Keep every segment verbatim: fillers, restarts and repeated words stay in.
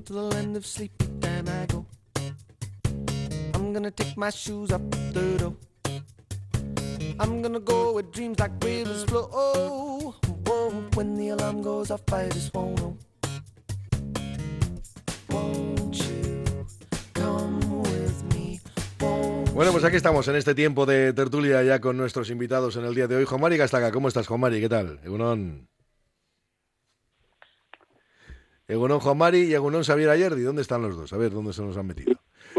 to the land of sleep, and I go. I'm gonna take my shoes up the door. I'm gonna go where dreams like rivers flow. Oh, whoa, when the alarm goes off, I just won't know. Won't you come with me? Won't Bueno, pues aquí estamos en este tiempo de tertulia ya con nuestros invitados en el día de hoy. Juan Mari Gastaca, ¿cómo estás, Juan Mari? ¿Qué tal? Egunon. Egunon Juan Mari y Egunon Xavier Ayerdi. ¿Dónde están los dos? A ver, ¿dónde se nos han metido?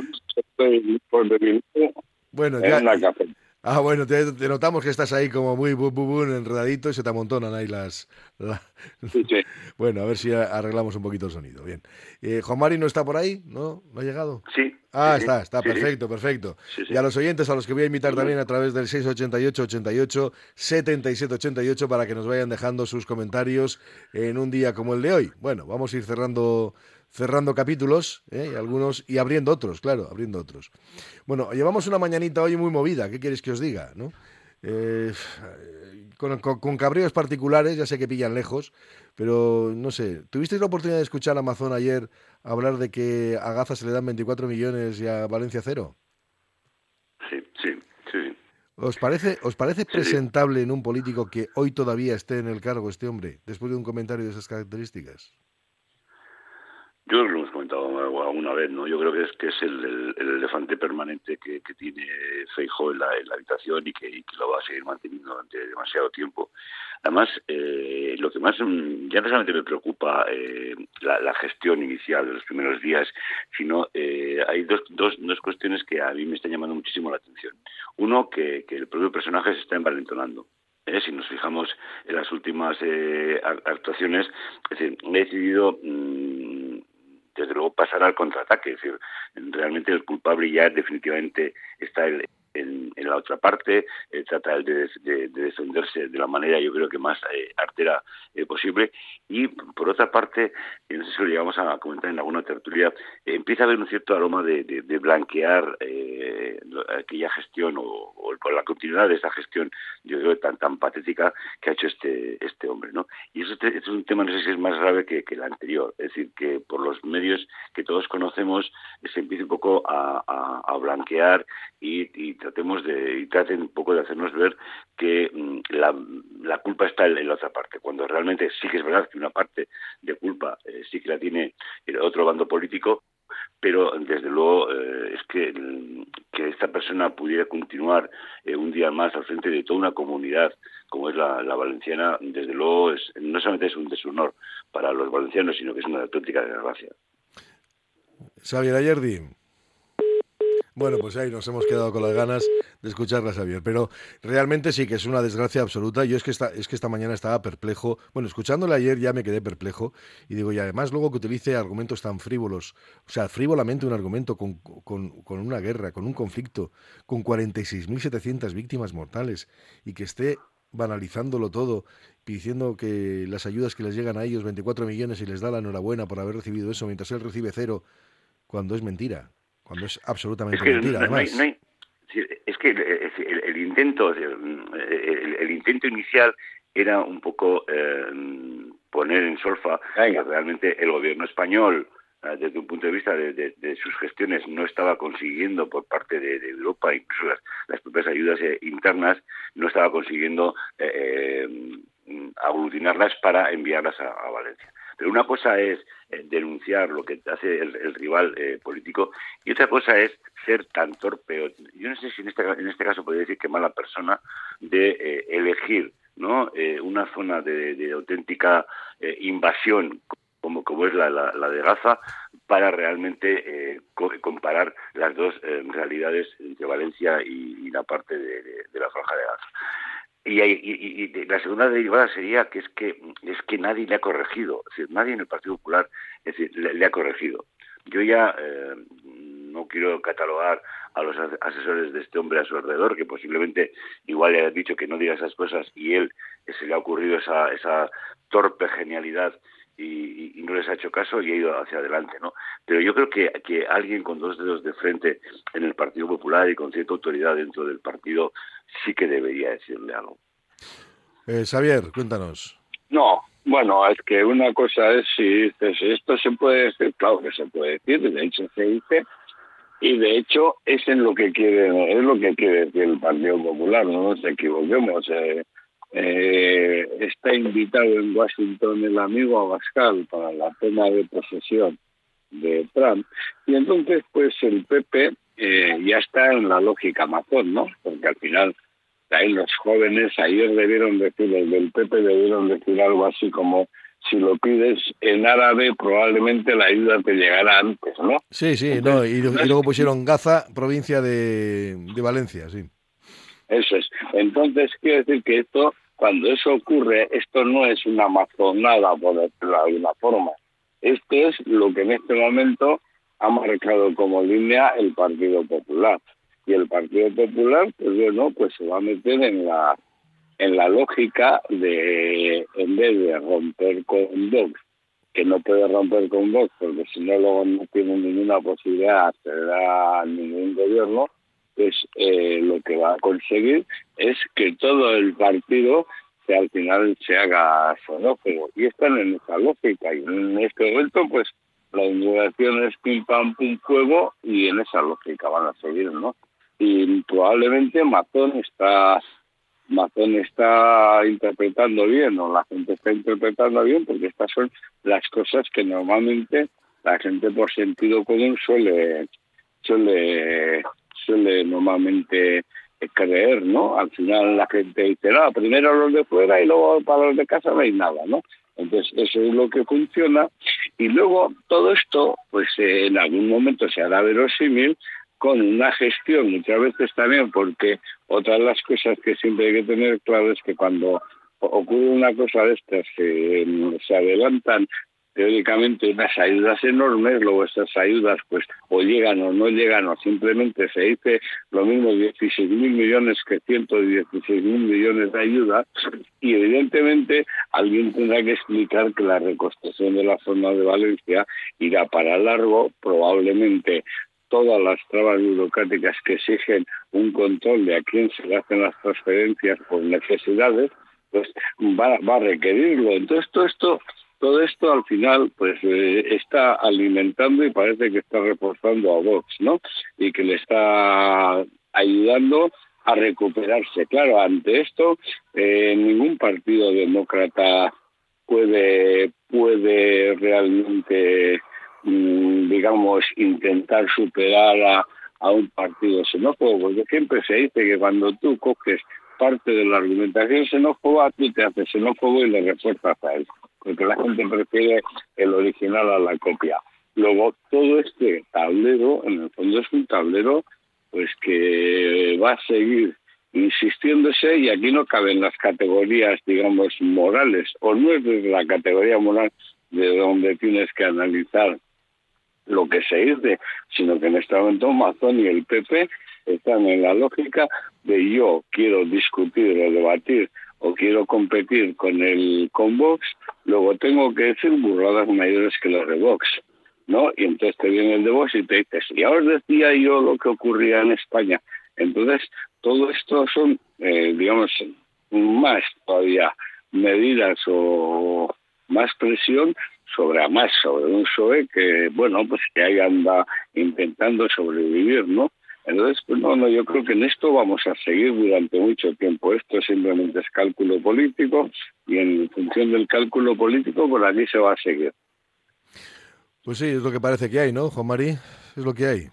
Bueno, ya... Ah, bueno, te, te notamos que estás ahí como muy bu, bu, bu, enredadito y se te amontonan ahí las... La... Sí, sí. Bueno, a ver si arreglamos un poquito el sonido. Bien. Eh, ¿Juan Mari no está por ahí? ¿No? ¿No ha llegado? Sí. Ah, sí, está, está, sí, perfecto, perfecto. Sí, sí. Y a los oyentes, a los que voy a invitar Sí, también a través del seis ochenta y ocho, ochenta y ocho, setenta y siete ochenta y ocho para que nos vayan dejando sus comentarios en un día como el de hoy. Bueno, vamos a ir cerrando... cerrando capítulos, ¿eh? Y algunos y abriendo otros, claro, abriendo otros. Bueno, llevamos una mañanita hoy muy movida, ¿qué quieres que os diga? ¿No? Eh, con, con, con cabreos particulares, ya sé que pillan lejos, pero no sé, ¿tuvisteis la oportunidad de escuchar a Amazon ayer hablar de que a Gaza se le dan veinticuatro millones y a Valencia cero? Sí, sí, sí. ¿Os parece, os parece Sí, presentable sí. en un político que hoy todavía esté en el cargo este hombre, después de un comentario de esas características? Yo creo que lo hemos comentado alguna vez, ¿no? Yo creo que es que es el, el, el elefante permanente que, que tiene Feijóo en la, en la habitación y que, y que lo va a seguir manteniendo durante demasiado tiempo. Además, eh, lo que más ya no solamente me preocupa eh, la, la gestión inicial de los primeros días, sino eh, hay dos, dos, dos cuestiones que a mí me están llamando muchísimo la atención. Uno, que, que el propio personaje se está envalentonando. Eh, si nos fijamos en las últimas eh, actuaciones, es decir, he decidido... Mmm, desde luego pasar al contraataque, es decir, realmente el culpable ya definitivamente está en, en, en la otra parte, eh, trata de, de, de defenderse de la manera yo creo que más eh, artera eh, posible, y por otra parte, eh, no sé si lo llegamos a comentar en alguna tertulia, eh, empieza a haber un cierto aroma de, de, de blanquear eh, aquella gestión o, o con la continuidad de esa gestión, yo creo tan tan patética que ha hecho este este hombre, ¿no? Y eso este es un tema, no sé si es más grave que, que el anterior, es decir, que por los medios que todos conocemos se empiece un poco a, a, a blanquear y, y tratemos de y traten un poco de hacernos ver que mmm, la, la culpa está en la otra parte, cuando realmente sí que es verdad que una parte de culpa eh, sí que la tiene el otro bando político, pero desde luego eh, es que, que esta persona pudiera continuar eh, un día más al frente de toda una comunidad como es la, la valenciana, desde luego es, no solamente es un deshonor para los valencianos, sino que es una auténtica desgracia. Xavier Ayerdi. Bueno, pues ahí nos hemos quedado con las ganas de escucharla, Xavier, pero realmente sí que es una desgracia absoluta. Yo es que esta, es que esta mañana estaba perplejo. Bueno, escuchándola ayer ya me quedé perplejo y digo, y además luego que utilice argumentos tan frívolos, o sea, frívolamente un argumento con, con, con una guerra, con un conflicto, con cuarenta y seis mil setecientas víctimas mortales y que esté banalizándolo todo, diciendo que las ayudas que les llegan a ellos, veinticuatro millones, y les da la enhorabuena por haber recibido eso, mientras él recibe cero, cuando es mentira. Cuando es absolutamente es que mentira, no, además. No hay, no hay, es que el, el intento el, el intento inicial era un poco eh, poner en solfa que realmente el gobierno español, eh, desde un punto de vista de, de, de sus gestiones, no estaba consiguiendo por parte de, de Europa, incluso las, las propias ayudas eh, internas, no estaba consiguiendo eh, eh, aglutinarlas para enviarlas a, a Valencia. Pero una cosa es eh, denunciar lo que hace el, el rival eh, político y otra cosa es ser tan torpe. O, yo no sé si en este, en este caso podría decir que mala persona de eh, elegir, ¿no? eh, una zona de, de auténtica eh, invasión como, como es la, la, la de Gaza para realmente eh, co comparar las dos eh, realidades entre Valencia y, y la parte de, de, de la Franja de Gaza. Y, y, y la segunda derivada sería que es que es que nadie le ha corregido, es decir, nadie en el Partido Popular es decir, le, le ha corregido. Yo ya eh, no quiero catalogar a los asesores de este hombre a su alrededor, que posiblemente igual le ha dicho que no diga esas cosas y él se le ha ocurrido esa, esa torpe genialidad y, y no les ha hecho caso y ha ido hacia adelante, ¿no? Pero yo creo que, que alguien con dos dedos de frente en el Partido Popular y con cierta autoridad dentro del partido sí que debería decirle algo. Eh, Xavier, cuéntanos. No, Bueno, es que una cosa es si dices, esto se puede decir, claro que se puede decir, de hecho se dice, y de hecho es en lo que quiere, es lo que quiere decir el Partido Popular, no nos equivoquemos. Eh, eh, está invitado en Washington el amigo Abascal para la toma de posesión de Trump, y entonces pues el P P eh, ya está en la lógica matón, ¿no? Porque al final ahí los jóvenes ayer debieron decir, los del P P debieron decir algo así como, si lo pides en árabe probablemente la ayuda te llegará antes, ¿no? Sí, sí, Entonces, no, y, y luego pusieron Gaza, provincia de, de Valencia, sí. Eso es. Entonces, quiere decir que esto, cuando eso ocurre, esto no es una amazonada, por decirlo de alguna forma. Esto es lo que en este momento ha marcado como línea el Partido Popular. Y el Partido Popular, pues bueno, pues se va a meter en la en la lógica de, en vez de romper con Vox, que no puede romper con Vox, porque si no luego no tiene ninguna posibilidad de acceder a ningún gobierno, pues eh, lo que va a conseguir es que todo el partido se, al final se haga xenófobo. Y están en esa lógica. Y en este momento, pues, la inmigración es pim, pam, pum, fuego, y en esa lógica van a seguir, ¿no? Y probablemente Mazón está... Mazón está interpretando bien, o la gente está interpretando bien, porque estas son las cosas que normalmente la gente por sentido común suele suele suele normalmente creer, ¿no? Al final la gente dice, no, primero los de fuera y luego para los de casa no hay nada, ¿no? Entonces eso es lo que funciona, y luego todo esto, pues eh, en algún momento se hará verosímil con una gestión, muchas veces también, porque otra de las cosas que siempre hay que tener claro es que cuando ocurre una cosa de estas, se, se adelantan teóricamente unas ayudas enormes, luego estas ayudas pues o llegan o no llegan, o simplemente se dice lo mismo dieciséis mil millones que ciento dieciséis mil millones de ayudas, y evidentemente alguien tendrá que explicar que la reconstrucción de la zona de Valencia irá para largo, probablemente todas las trabas burocráticas que exigen un control de a quién se le hacen las transferencias por necesidades, pues va, va a requerirlo. Entonces todo esto, todo esto al final pues eh, está alimentando y parece que está reforzando a Vox, ¿no? Y que le está ayudando a recuperarse. Claro, ante esto eh, ningún partido demócrata puede puede realmente, digamos, intentar superar a, a un partido xenófobo, porque siempre se dice que cuando tú coges parte de la argumentación xenófoba, tú te haces xenófobo y le refuerzas a él, porque la gente prefiere el original a la copia. Luego, todo este tablero, en el fondo es un tablero pues que va a seguir insistiéndose, y aquí no caben las categorías, digamos, morales, o no es desde la categoría moral de donde tienes que analizar lo que se dice, sino que en este momento Mazón y el P P están en la lógica de yo quiero discutir o debatir o quiero competir con el con Vox, luego tengo que decir burradas mayores que los de Vox, ¿no? Y entonces te viene el de Vox y te dices, y ahora os decía yo lo que ocurría en España. Entonces, todo esto son, eh, digamos, más todavía medidas o más presión sobre, más sobre un P S O E que, bueno, pues que ahí anda intentando sobrevivir, ¿no? Entonces, pues no, no, yo creo que en esto vamos a seguir durante mucho tiempo. Esto simplemente es cálculo político, y en función del cálculo político, por aquí se va a seguir. Pues sí, es lo que parece que hay, ¿no, Juan Mari? Es lo que hay.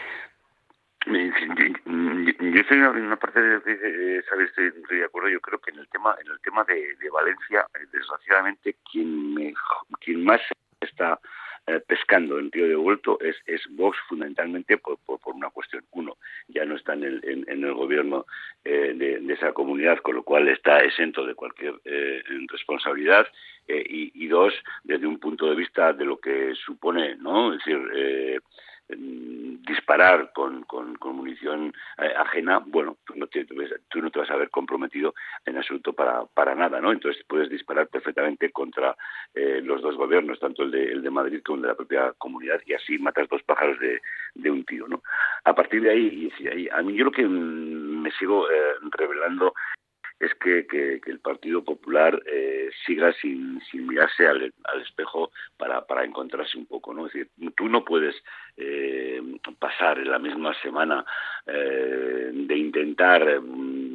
Yo estoy en una parte de lo que dice, sabes, estoy, estoy de acuerdo. Yo creo que en el tema, en el tema de, de Valencia, desgraciadamente, quien me, quien más está eh, pescando en Río de Vuelto es, es Vox, fundamentalmente por, por, por una cuestión. Uno, ya no está en el, en, en el gobierno eh, de, de esa comunidad, con lo cual está exento de cualquier eh, responsabilidad. Eh, y, y dos, desde un punto de vista de lo que supone, ¿no? Es decir, eh, disparar con, con, con munición eh, ajena, bueno, tú no, te, tú no te vas a ver comprometido en absoluto para, para nada, ¿no? Entonces puedes disparar perfectamente contra eh, los dos gobiernos, tanto el de, el de Madrid como el de la propia comunidad, y así matas dos pájaros de, de un tiro, ¿no? A partir de ahí, y ahí, a mí yo lo que me sigo eh, revelando es que, que, que el Partido Popular eh, siga sin, sin mirarse al, al espejo para, para encontrarse un poco, ¿no? Es decir, tú no puedes eh, pasar en la misma semana eh, de intentar eh,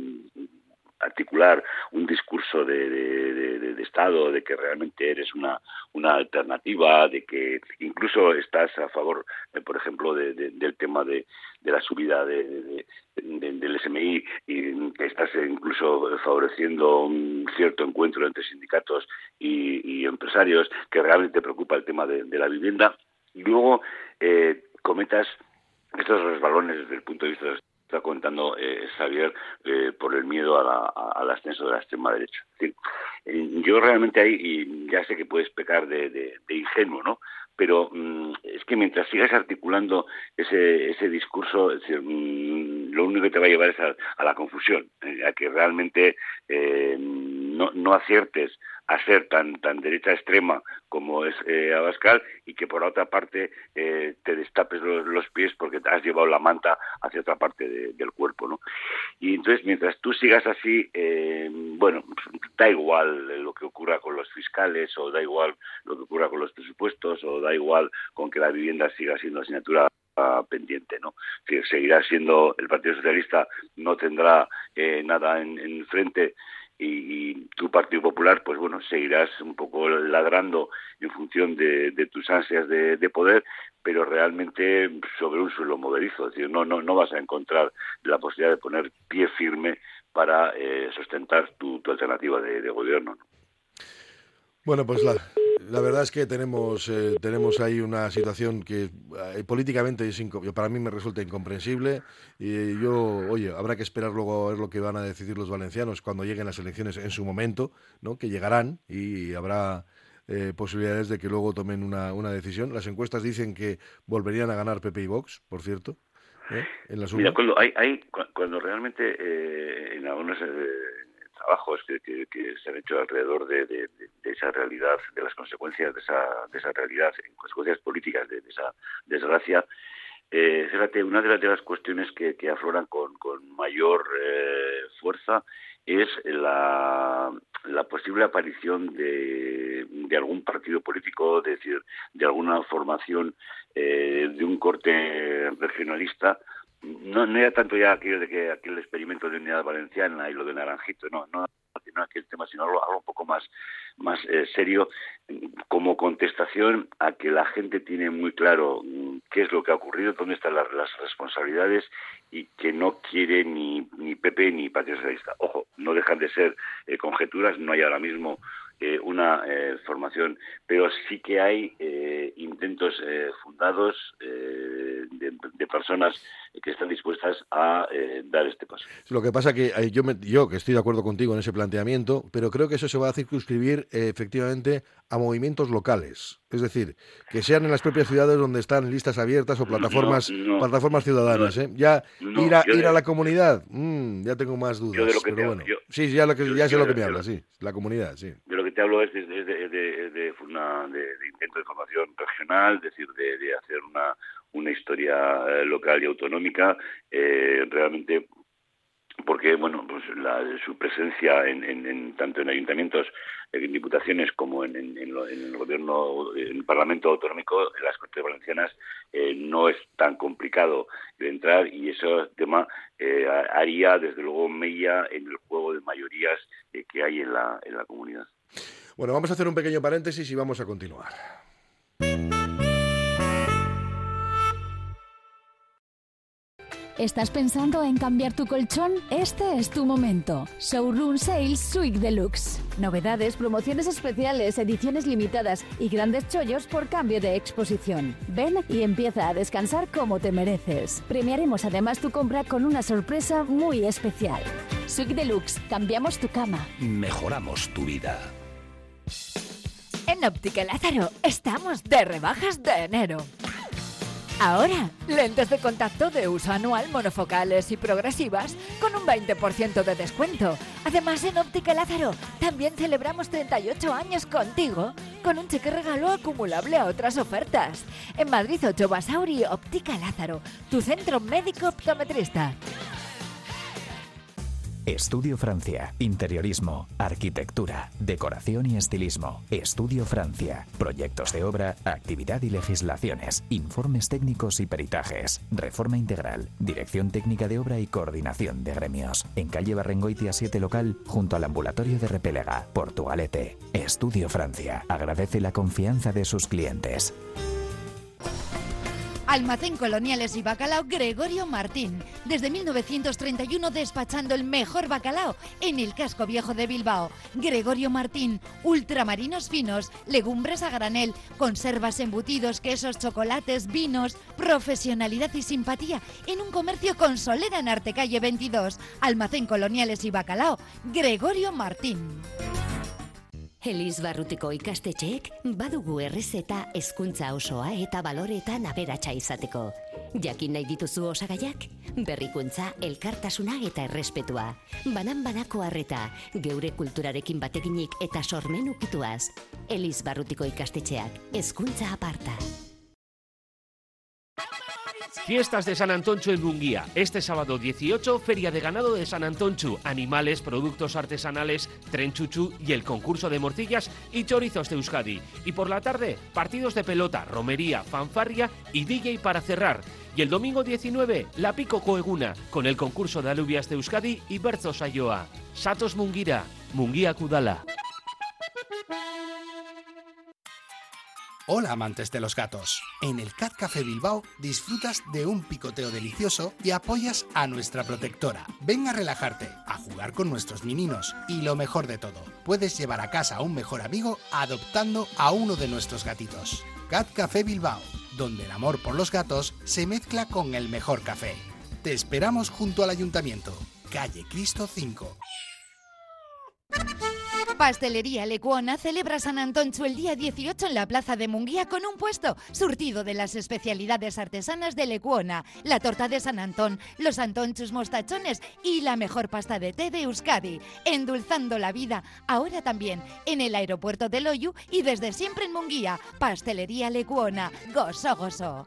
articular un discurso de, de, de, de Estado, de que realmente eres una, una alternativa, de que incluso estás a favor, eh, por ejemplo, de, de, del tema de, de la subida de, de, de, del S M I, y que estás incluso favoreciendo un cierto encuentro entre sindicatos y, y empresarios, que realmente preocupa el tema de, de la vivienda, y luego eh, cometas estos resbalones desde el punto de vista de está contando eh, Xavier eh, por el miedo a la, a, al ascenso de la extrema derecha. Es decir, eh, yo realmente ahí, y ya sé que puedes pecar de, de, de ingenuo, ¿no? Pero mmm, es que mientras sigas articulando ese ese discurso, es decir, mmm, lo único que te va a llevar es a, a la confusión, eh, a que realmente eh, no, no aciertes a ser tan tan derecha extrema como es eh, Abascal, y que por otra parte eh, te destapes los, los pies porque te has llevado la manta hacia otra parte de, del cuerpo, ¿no? Y entonces, mientras tú sigas así, eh, bueno, da igual lo que ocurra con los fiscales, o da igual lo que ocurra con los presupuestos, o da igual con que la vivienda siga siendo asignatura pendiente, ¿no? Que seguirá siendo, el Partido Socialista no tendrá eh, nada en, en frente, y, y tu Partido Popular, pues bueno, seguirás un poco ladrando en función de, de tus ansias de, de poder, pero realmente sobre un suelo movedizo. Es decir, no, no, no vas a encontrar la posibilidad de poner pie firme para eh, sustentar tu, tu alternativa de, de gobierno, ¿no? Bueno, pues la, la verdad es que tenemos eh, tenemos ahí una situación que eh, políticamente es inco- para mí me resulta incomprensible, y yo, oye, habrá que esperar luego a ver lo que van a decidir los valencianos cuando lleguen las elecciones en su momento, ¿no? Que llegarán, y habrá eh, posibilidades de que luego tomen una, una decisión. Las encuestas dicen que volverían a ganar P P y Vox, por cierto, ¿eh? En la suma. Mira, cuando hay, hay cuando realmente eh, en algunos eh, trabajos que, que, que se han hecho alrededor de, de, de esa realidad, de las consecuencias de esa, de esa realidad, en consecuencias políticas de, de esa desgracia, eh, fíjate, una de las, de las cuestiones que, que afloran con, con mayor eh, fuerza es la, la posible aparición de, de algún partido político, es decir, de alguna formación eh, de un corte regionalista. No, no era tanto ya aquello de que aquel experimento de unidad valenciana y lo de Naranjito, no, no, no aquel tema, sino algo, algo un poco más, más eh, serio, como contestación a que la gente tiene muy claro qué es lo que ha ocurrido, dónde están las, las responsabilidades, y que no quiere ni, ni P P ni Partido Socialista. Ojo, no dejan de ser eh, conjeturas, no hay ahora mismo eh, una eh, formación, pero sí que hay eh, intentos eh, fundados eh, de, de personas que están dispuestas a eh, dar este paso. Lo que pasa que eh, yo, me, yo que estoy de acuerdo contigo en ese planteamiento, pero creo que eso se va a circunscribir eh, efectivamente a movimientos locales, es decir, que sean en las propias ciudades donde están listas abiertas o plataformas no, no, plataformas ciudadanas, no, ¿eh? Ya no, ir a ir de, a la comunidad, mmm, ya tengo más dudas, de lo que pero te, bueno, yo, sí, ya lo que yo, ya sé yo, lo que me yo, habla, sí, la comunidad, sí. De lo que te hablo es de, de, de, de, de, una, de, de intento de formación regional, es decir, de, de hacer una una historia eh, local y autonómica, eh, realmente, porque bueno, pues la, su presencia en, en, en tanto en ayuntamientos, en diputaciones, como en, en, en, lo, en el gobierno, en el Parlamento autonómico, en las Cortes Valencianas, eh, no es tan complicado de entrar, y ese tema eh, haría desde luego mella en el juego de mayorías eh, que hay en la, en la comunidad. Bueno, vamos a hacer un pequeño paréntesis y vamos a continuar. ¿Estás pensando en cambiar tu colchón? Este es tu momento. Showroom Sales Suite Deluxe. Novedades, promociones especiales, ediciones limitadas y grandes chollos por cambio de exposición. Ven y empieza a descansar como te mereces. Premiaremos además tu compra con una sorpresa muy especial. Suite Deluxe. Cambiamos tu cama. Mejoramos tu vida. En Óptica Lázaro estamos de rebajas de enero. Ahora, lentes de contacto de uso anual, monofocales y progresivas con un veinte por ciento de descuento. Además, en Óptica Lázaro también celebramos treinta y ocho años contigo con un cheque regalo acumulable a otras ofertas. En Madrid ocho Basauri, Óptica Lázaro, tu centro médico optometrista. Estudio Francia. Interiorismo, arquitectura, decoración y estilismo. Estudio Francia. Proyectos de obra, actividad y legislaciones. Informes técnicos y peritajes. Reforma integral. Dirección técnica de obra y coordinación de gremios. En calle Barrengoitia siete local, junto al ambulatorio de Repélega, Portugalete. Estudio Francia. Agradece la confianza de sus clientes. Almacén Coloniales y Bacalao Gregorio Martín. Desde mil novecientos treinta y uno despachando el mejor bacalao en el casco viejo de Bilbao. Gregorio Martín, ultramarinos finos, legumbres a granel, conservas, embutidos, quesos, chocolates, vinos, profesionalidad y simpatía en un comercio con solera en Artecalle veintidós. Almacén Coloniales y Bacalao Gregorio Martín. Elis Barrutiko ikastetxeek badugu errezeta hezkuntza osoa eta baloreetan aberatsa izateko. Jakin nahi dituzu osagaiak? Berrikuntza, elkartasuna eta errespetua. Banan-banako harreta, geure kulturarekin bateginik eta sormen ukituaz. Elis Barrutiko ikastetxeak, hezkuntza aparta. Fiestas de San Antonchu en Munguía. Este sábado dieciocho, Feria de Ganado de San Antonchu. Animales, productos artesanales, tren chuchu y el concurso de morcillas y chorizos de Euskadi. Y por la tarde, partidos de pelota, romería, fanfarria y D J para cerrar. Y el domingo diecinueve, la Pico Coeguna, con el concurso de alubias de Euskadi y Berzo Saioa. Satos Munguira, Munguía Kudala. Hola amantes de los gatos. En el Cat Café Bilbao disfrutas de un picoteo delicioso y apoyas a nuestra protectora. Ven a relajarte, a jugar con nuestros mininos y lo mejor de todo, puedes llevar a casa a un mejor amigo adoptando a uno de nuestros gatitos. Cat Café Bilbao, donde el amor por los gatos se mezcla con el mejor café. Te esperamos junto al Ayuntamiento, calle Cristo cinco. Pastelería Lecuona celebra San Antonchu el día dieciocho en la plaza de Munguía con un puesto surtido de las especialidades artesanas de Lecuona, la torta de San Antón, los antonchus mostachones y la mejor pasta de té de Euskadi, endulzando la vida, ahora también en el aeropuerto de Loiu y desde siempre en Munguía. Pastelería Lecuona, gozo gozo.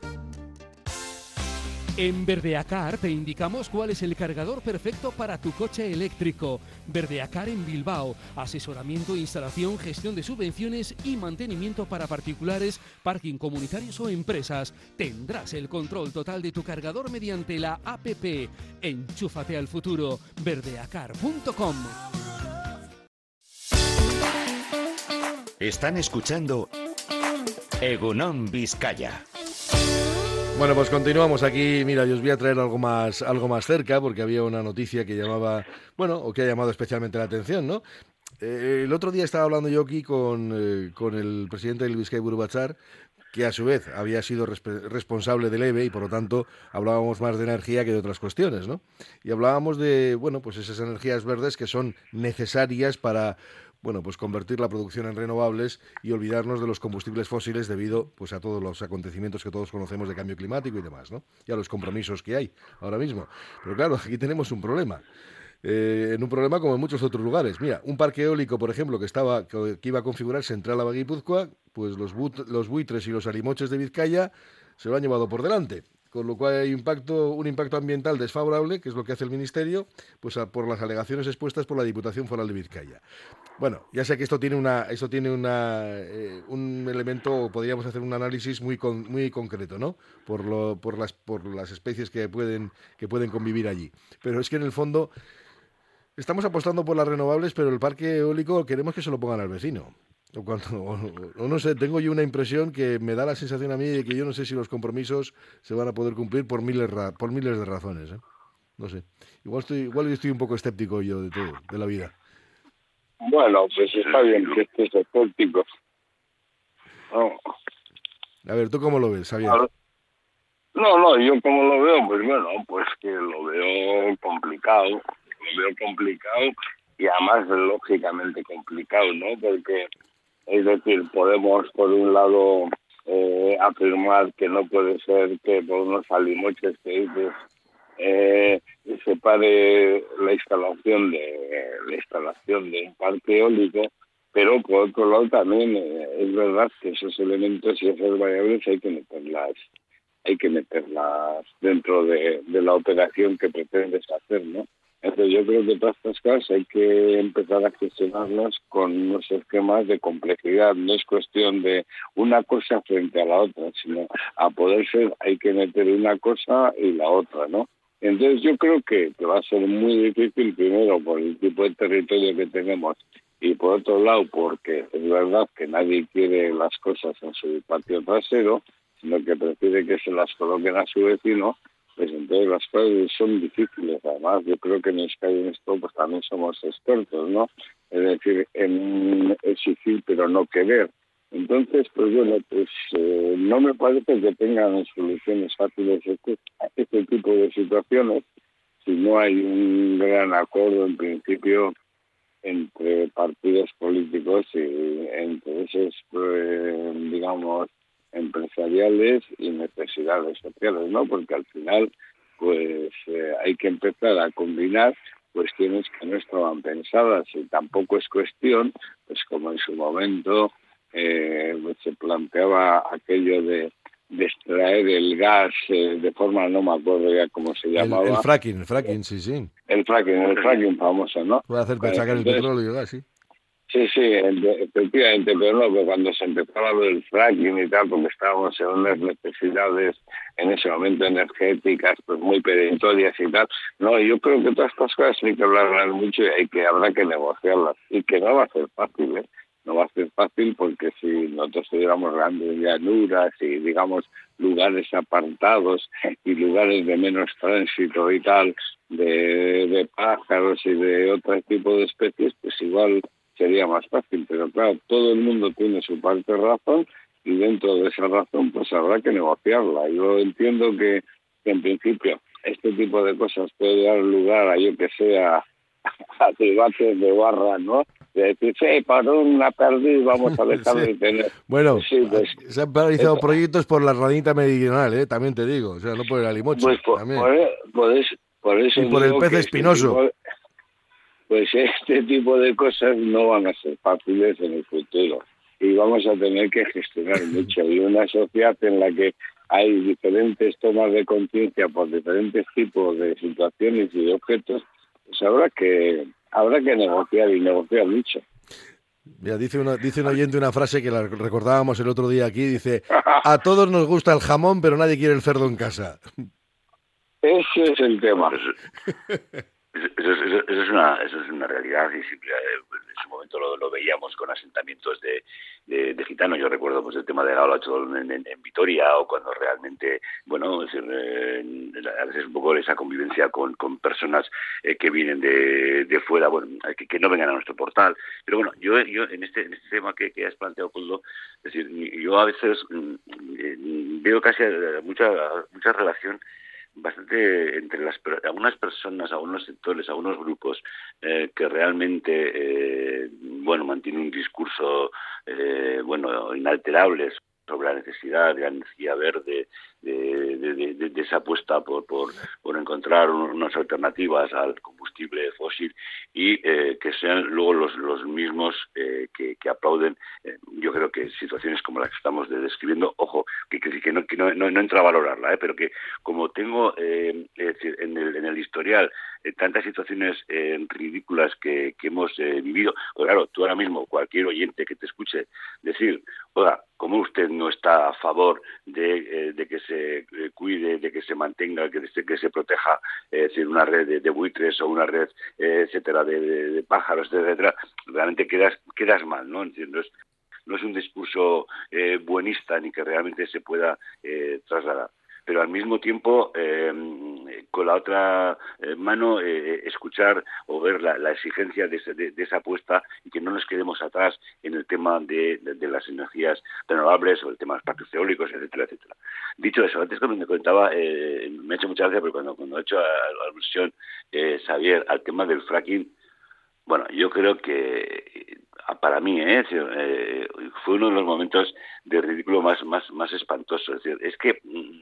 En Verdeacar te indicamos cuál es el cargador perfecto para tu coche eléctrico. Verdeacar en Bilbao. Asesoramiento, instalación, gestión de subvenciones y mantenimiento para particulares, parking comunitarios o empresas. Tendrás el control total de tu cargador mediante la app. Enchúfate al futuro. verdeacar punto com. Están escuchando Egunon Vizcaya. Bueno, pues continuamos aquí. Mira, yo os voy a traer algo más, algo más cerca, porque había una noticia que llamaba, bueno, o que ha llamado especialmente la atención, ¿no? Eh, el otro día estaba hablando yo aquí con, eh, con el presidente del Bizkai Buru Batzar, que a su vez había sido resp- responsable del E B E y por lo tanto hablábamos más de energía que de otras cuestiones, ¿no? Y hablábamos de, bueno, pues esas energías verdes que son necesarias para, bueno, pues convertir la producción en renovables y olvidarnos de los combustibles fósiles debido, pues, a todos los acontecimientos que todos conocemos de cambio climático y demás, ¿no? Y a los compromisos que hay ahora mismo. Pero claro, aquí tenemos un problema. Eh, en un problema como en muchos otros lugares. Mira, un parque eólico, por ejemplo, que estaba que, que iba a configurarse en Trálava, Guipúzcoa, pues los, but, los buitres y los alimoches de Vizcaya se lo han llevado por delante. Con lo cual hay impacto, un impacto ambiental desfavorable, que es lo que hace el Ministerio, pues a, por las alegaciones expuestas por la Diputación Foral de Vizcaya. Bueno, ya sé que esto tiene una, esto tiene una, eh, un elemento, podríamos hacer un análisis muy con, muy concreto, ¿no? Por lo, por las, por las especies que pueden, que pueden convivir allí. Pero es que en el fondo estamos apostando por las renovables, pero el parque eólico queremos que se lo pongan al vecino. O, cuando, o, o no sé, tengo yo una impresión que me da la sensación a mí de que yo no sé si los compromisos se van a poder cumplir por miles, por miles de razones, ¿eh? No sé. Igual estoy, igual estoy un poco escéptico yo de todo, de la vida. Bueno, pues está bien que estés escéptico. Oh. A ver, ¿tú cómo lo ves, Javier? No, no, yo como lo veo, pues bueno, pues que lo veo complicado, lo veo complicado y además lógicamente complicado, ¿no? Porque, es decir, podemos por un lado eh, afirmar que no puede ser que por unos alimoches que dices eh, se pare la instalación de la instalación de un parque eólico, pero por otro lado también eh, es verdad que esos elementos y esas variables hay que meterlas hay que meterlas dentro de, de la operación que pretendes hacer, ¿no? Entonces yo creo que todas estas cosas hay que empezar a gestionarlas con unos esquemas de complejidad. No es cuestión de una cosa frente a la otra, sino a poder ser hay que meter una cosa y la otra, ¿no? Entonces yo creo que, que va a ser muy difícil, primero por el tipo de territorio que tenemos y por otro lado porque es verdad que nadie quiere las cosas en su patio trasero, sino que prefiere que se las coloquen a su vecino. Pues entonces las cosas son difíciles. Además, yo creo que en Euskadi en esto pues también somos expertos, ¿no? Es decir, en exigir pero no querer. Entonces, pues bueno, pues eh, no me parece que tengan soluciones fáciles este, este tipo de situaciones si no hay un gran acuerdo en principio entre partidos políticos y entre esos, eh, digamos, empresariales y necesidades sociales, ¿no? Porque al final, pues eh, hay que empezar a combinar cuestiones que no estaban pensadas y tampoco es cuestión, pues como en su momento eh, pues se planteaba aquello de, de extraer el gas eh, de forma, no me acuerdo ya cómo se llamaba. El, el fracking, el fracking, sí, sí. El fracking, el fracking famoso, ¿no? Puede hacer para sacar el petróleo y el gas, sí. Sí, sí, efectivamente, pero no, que cuando se empezaba a hablar del fracking y tal, porque estábamos en unas necesidades en ese momento energéticas pues muy perentorias y tal, no, yo creo que todas estas cosas hay que hablarlas mucho y hay que, habrá que negociarlas, y que no va a ser fácil, ¿eh? No va a ser fácil porque si nosotros tuviéramos grandes llanuras y, digamos, lugares apartados y lugares de menos tránsito y tal, de, de pájaros y de otro tipo de especies, pues igual sería más fácil, pero claro, todo el mundo tiene su parte de razón y dentro de esa razón pues habrá que negociarla. Yo entiendo que, que en principio este tipo de cosas puede dar lugar a, yo que sea, a debates de barra, ¿no? De decir, sí, para una perdiz vamos a dejar sí. de tener... Bueno, sí, pues, se han paralizado esto... proyectos por la ranita meridional, ¿eh? También te digo, o sea, no por el alimoche. Pues por, también. Por, por, eso, por eso y por el pez espinoso. Este tipo, pues este tipo de cosas no van a ser fáciles en el futuro y vamos a tener que gestionar mucho. Y una sociedad en la que hay diferentes tomas de conciencia por diferentes tipos de situaciones y de objetos, pues habrá que habrá que negociar y negociar mucho. Mira, dice, uno, dice un oyente una frase que la recordábamos el otro día aquí, dice, a todos nos gusta el jamón, pero nadie quiere el cerdo en casa. Ese es el tema. Eso, eso, eso, eso, es una, eso es una realidad y siempre, en su momento lo, lo veíamos con asentamientos de, de, de gitanos. Yo recuerdo pues el tema de la ola en, en, en Vitoria o cuando realmente, bueno, es decir, eh, a veces un poco esa convivencia con, con personas eh, que vienen de, de fuera, bueno, que, que no vengan a nuestro portal. Pero bueno, yo, yo en este en este tema que, que has planteado, Coldo, es decir, yo a veces eh, veo casi mucha mucha relación bastante entre las algunas personas, algunos sectores, algunos grupos eh, que realmente eh, bueno mantienen un discurso eh, bueno inalterable sobre la necesidad de la energía verde, de, de, de, de esa apuesta por, por, por encontrar unas alternativas al combustible fósil y eh, que sean luego los, los mismos eh, que, que aplauden. Eh, yo creo que situaciones como las que estamos describiendo, ojo, que, que, que, no, que no, no, no entra a valorarla, eh, pero que como tengo eh, es decir, en, el, en el historial eh, tantas situaciones eh, ridículas que, que hemos eh, vivido, pues claro, tú ahora mismo, cualquier oyente que te escuche decir, oiga, ¿cómo usted no está a favor de, eh, de que se eh, cuide, de que se mantenga, que se, que se proteja, eh, es decir, una red de, de buitres o una red, eh, etcétera, de, de, de pájaros, etcétera? Realmente quedas quedas mal, ¿no? Es decir, no es, no es un discurso eh, buenista ni que realmente se pueda eh, trasladar. Pero al mismo tiempo, eh, con la otra eh, mano, eh, escuchar o ver la, la exigencia de, ese, de, de esa apuesta y que no nos quedemos atrás en el tema de, de, de las energías renovables o el tema de los parques eólicos, etcétera, etcétera. Dicho eso, antes cuando me comentaba, eh, me ha hecho mucha gracia, pero cuando, cuando he hecho alusión, eh, Xavier, al tema del fracking, bueno, yo creo que para mí eh, eh, fue uno de los momentos de ridículo más, más, más espantoso. Es decir, es que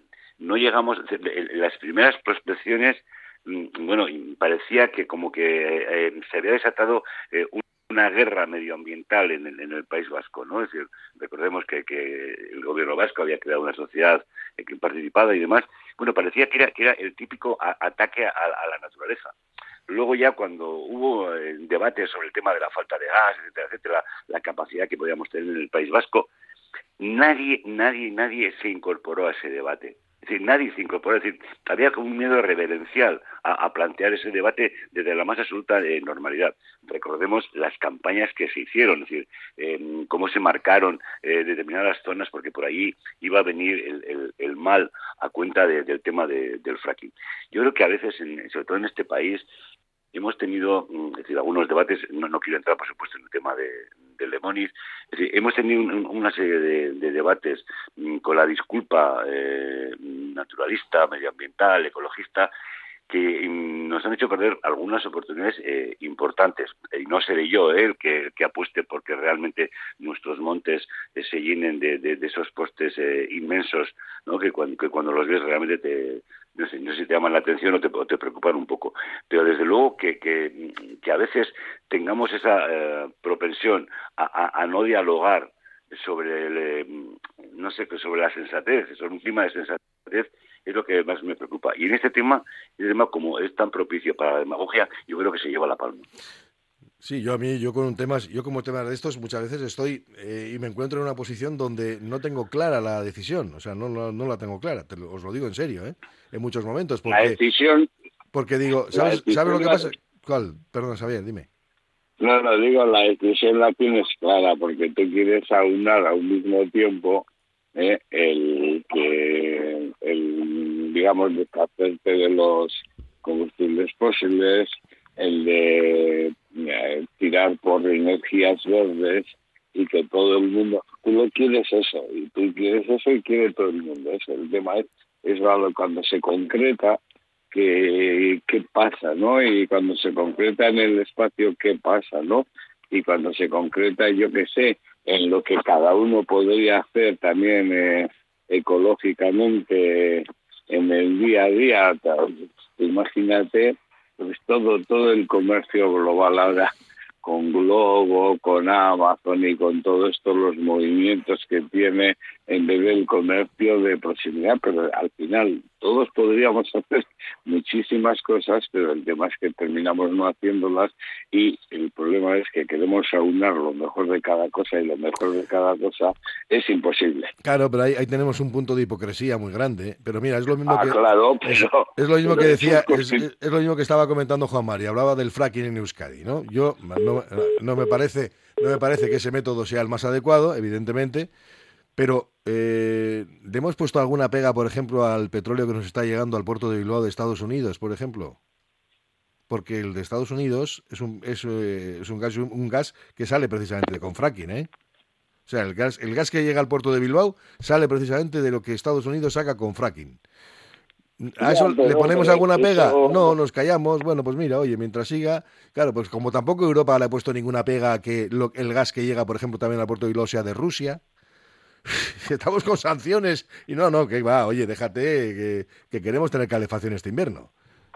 no llegamos, en las primeras prospecciones, bueno, parecía que como que eh, se había desatado eh, una guerra medioambiental en el, en el País Vasco, ¿no? Es decir, recordemos que, que el gobierno vasco había creado una sociedad eh, que participada y demás. Bueno, parecía que era, que era el típico a, ataque a, a la naturaleza. luego ya cuando hubo eh, debates sobre el tema de la falta de gas, etcétera, etcétera, la capacidad que podíamos tener en el País Vasco, nadie, nadie, nadie se incorporó a ese debate. Es decir, nadie se incorporó, es decir, había como un miedo reverencial a, a plantear ese debate desde la más absoluta eh, normalidad. Recordemos las campañas que se hicieron, es decir, eh, cómo se marcaron eh, determinadas zonas, porque por ahí iba a venir el, el, el mal a cuenta de, del tema de, del fracking. Yo creo que a veces, en, sobre todo en este país, hemos tenido, es decir, algunos debates, no, no quiero entrar, por supuesto, en el tema de, del Lemoniz, es decir, hemos tenido un, una serie de, de debates mm, con la disculpa eh, naturalista, medioambiental, ecologista, que mm, nos han hecho perder algunas oportunidades eh, importantes. Y no seré yo eh, el, que, el que apueste porque realmente nuestros montes eh, se llenen de, de, de esos postes eh, inmensos, ¿no? que, cuando, que cuando los ves realmente te... No sé, no sé si te llaman la atención o te, o te preocupan un poco, pero desde luego que, que, que a veces tengamos esa eh, propensión a, a, a no dialogar sobre el, eh, no sé, sobre la sensatez, sobre un clima de sensatez, es lo que más me preocupa. Y en este tema, este tema como es tan propicio para la demagogia, yo creo que se lleva la palma. Sí, yo a mí, yo con un tema, yo como temas de estos muchas veces estoy eh, y me encuentro en una posición donde no tengo clara la decisión, o sea, no, no, no la tengo clara, te lo, os lo digo en serio, ¿eh? En muchos momentos. Porque, la decisión... Porque digo, ¿sabes, ¿sabes lo que pasa? ¿Cuál? Perdón, Xavier, dime. No, no, digo, la decisión la tienes clara, porque tú quieres aunar a un mismo tiempo eh, el que, el, digamos, deshacerte de los combustibles fósiles, el de eh, tirar por energías verdes y que todo el mundo... Tú lo quieres eso, y tú quieres eso y quiere todo el mundo eso. El tema es, es raro cuando se concreta qué, qué pasa, ¿no? Y cuando se concreta en el espacio, qué pasa, ¿no? Y cuando se concreta, yo qué sé, en lo que cada uno podría hacer también eh, ecológicamente en el día a día. Imagínate, pues todo, todo el comercio global ahora, con Globo, con Amazon y con todos estos los movimientos que tiene en vez del comercio de proximidad, pero al final todos podríamos hacer muchísimas cosas, pero el tema es que terminamos no haciéndolas y el problema es que queremos aunar lo mejor de cada cosa y lo mejor de cada cosa es imposible. Claro, pero ahí, ahí tenemos un punto de hipocresía muy grande, pero mira, es lo mismo ah, que... Claro, pero, es, es lo mismo pero que decía, es, es, es lo mismo que estaba comentando Juan María, hablaba del fracking en Euskadi, ¿no? Yo no, no me parece, no me parece que ese método sea el más adecuado, evidentemente, pero eh, ¿le hemos puesto alguna pega, por ejemplo, al petróleo que nos está llegando al puerto de Bilbao de Estados Unidos, por ejemplo? Porque el de Estados Unidos es un, es, eh, es un, gas, un gas que sale precisamente con fracking, ¿eh? O sea, el gas, el gas que llega al puerto de Bilbao sale precisamente de lo que Estados Unidos saca con fracking. ¿A eso le ponemos alguna pega? No, nos callamos. Bueno, pues mira, oye, mientras siga... Claro, pues como tampoco Europa le ha puesto ninguna pega a que lo, el gas que llega, por ejemplo, también al puerto de Bilbao sea de Rusia... Estamos con sanciones y no, no, que va, oye, déjate que, que queremos tener calefacción este invierno.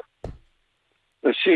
Pues sí,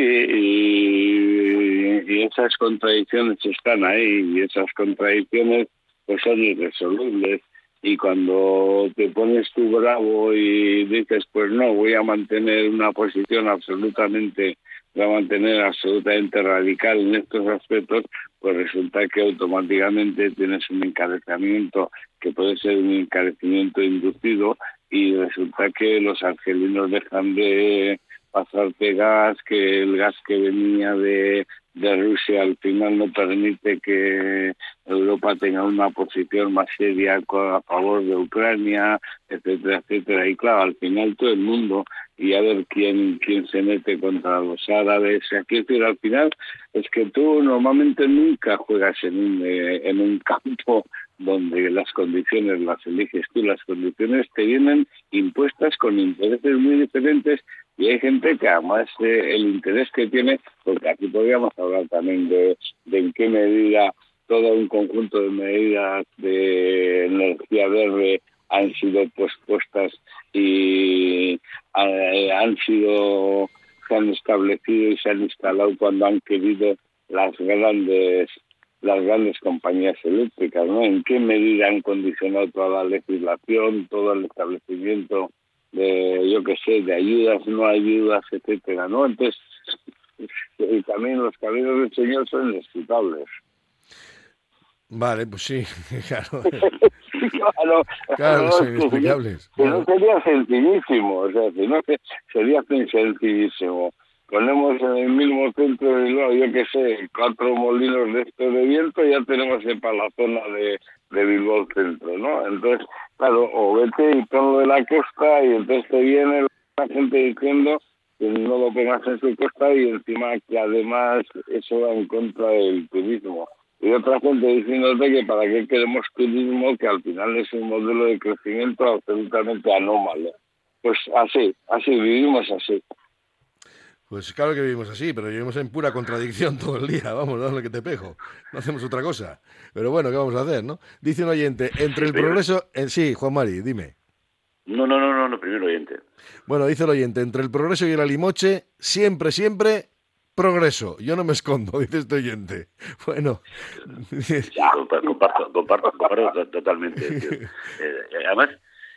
y, y esas contradicciones están ahí y esas contradicciones pues son irresolubles y cuando te pones tú bravo y dices pues no, voy a mantener una posición absolutamente voy a mantener absolutamente radical en estos aspectos, pues resulta que automáticamente tienes un encarecimiento que puede ser un encarecimiento inducido y resulta que los argelinos dejan de pasarte gas, que el gas que venía de, de Rusia al final no permite que Europa tenga una posición más seria a favor de Ucrania, etcétera, etcétera. Y claro, al final todo el mundo, y a ver quién quién se mete contra los árabes. Aquí decir, al final es que tú normalmente nunca juegas en un, eh, en un campo donde las condiciones las eliges tú, las condiciones te vienen impuestas con intereses muy diferentes y hay gente que además eh, el interés que tiene, porque aquí podríamos hablar también de, de en qué medida todo un conjunto de medidas de energía verde han sido pospuestas y eh, han sido, se han establecido y se han instalado cuando han querido las grandes las grandes compañías eléctricas, ¿no? ¿En qué medida han condicionado toda la legislación, todo el establecimiento de, yo qué sé, de ayudas, no ayudas, etcétera, ¿no? Entonces, el camino, los caminos del Señor son inexplicables. Vale, pues sí, claro. claro, claro, no, son inexplicables. Que no sería sencillísimo, o sea, si no sería sencillísimo. Ponemos en el mismo centro de Bilbao, yo qué sé, cuatro molinos de estos de viento y ya tenemos para la zona de, de Bilbao centro, ¿no? Entonces, claro, o vete y ponlo de la costa y entonces te viene la gente diciendo que no lo pongas en su costa y encima que además eso va en contra del turismo. Y otra gente diciéndote que para qué queremos turismo, que al final es un modelo de crecimiento absolutamente anómalo. Pues así, así, vivimos así. Pues claro que vivimos así, pero vivimos en pura contradicción todo el día, vamos, no es lo que te pejo, no hacemos otra cosa. Pero bueno, ¿qué vamos a hacer, no? Dice un oyente, entre el progreso... En... Sí, Juan Mari, dime. No, no, no, no, no, primero oyente. Bueno, dice el oyente, entre el progreso y el alimoche, siempre, siempre, progreso. Yo no me escondo, dice este oyente. Bueno. Sí, comparto, comparto, comparto, comparto totalmente. Eh, además...